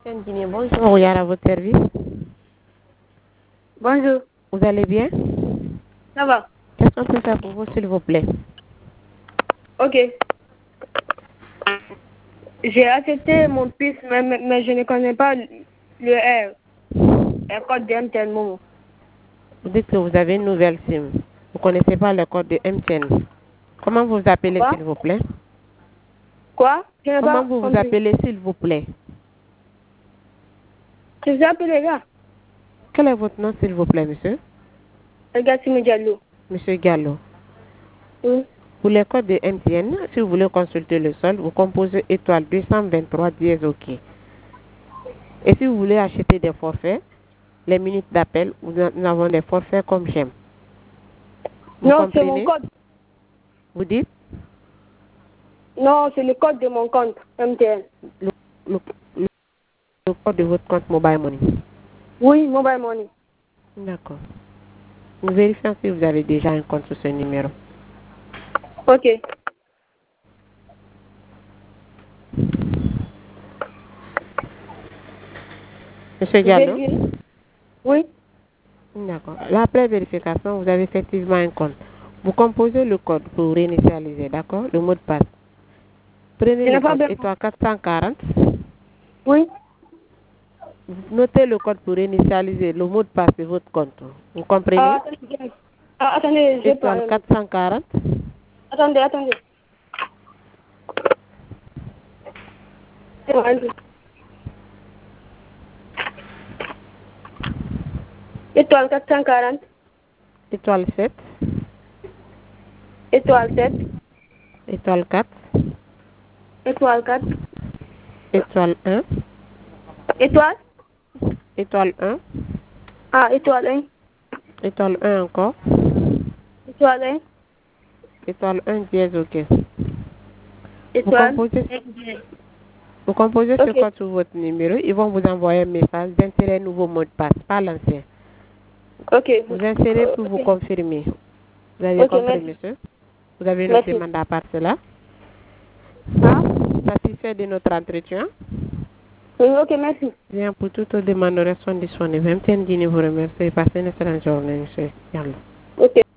Guinée, bonjour, Yara, à votre service. Bonjour, Vous allez bien? ça va? Qu'est-ce qu'on peut faire pour vous, s'il vous plaît? Ok. J'ai accepté mon puce, mais je ne connais pas le code de MTN Momo. Vous dites que vous avez une nouvelle SIM. Vous ne connaissez pas le code de MTN. Comment vous vous appelez, Quoi? s'il vous plaît? Quoi? Je n'ai Comment pas vous vous compris. appelez, s'il vous plaît? Je vous appelle les gars. Quel est votre nom, s'il vous plaît, monsieur? Les gars, Simi Diallo. Monsieur Gallo. Oui. Pour les codes de MTN, si vous voulez consulter le solde, vous composez étoile 223 dièse OK. Et si vous voulez acheter des forfaits, les minutes d'appel, nous avons des forfaits comme j'aime. Vous Non, c'est mon comprenez? code. Vous dites Non, c'est le code de mon compte MTN. le, le- le code de votre compte Mobile Money. Oui, Mobile Money. D'accord. Nous vérifions si vous avez déjà un compte sur ce numéro. Ok. Monsieur Vous Gallo? vérifiez? Oui. D'accord. Là, après vérification, vous avez effectivement un compte. Vous composez le code pour réinitialiser, d'accord? Le mot de passe. Prenez Je le n'ai pas code bien compris. étoile 440. Oui. Notez le code pour réinitialiser le mot de passe de votre compte. Vous comprenez? Attendez, attendez, je Étoile parle. 440. Attendez. Étoile 440, Étoile 7. étoile 7, Étoile 4. étoile 4, Étoile 1. étoile, Étoile 1. étoile 1, Étoile 1 encore. étoile 1, Étoile 1 dièse OK. Vous étoile. composez, vous composez ce Ok, code sur votre numéro. Ils vont vous envoyer un message d'insérer un nouveau mot de passe, pas l'ancien. ok, Vous insérez pour vous ok, confirmer. Vous avez ok, compris, merci, monsieur? Vous avez une autre merci. demande à part cela? Ah, Satisfait de notre entretien? oui, ok, merci. Bien, pour toute autre demande, nous restons disponibles. MTN Guinée vous remercie. Passez une excellente journée, monsieur. Yalla. Ok.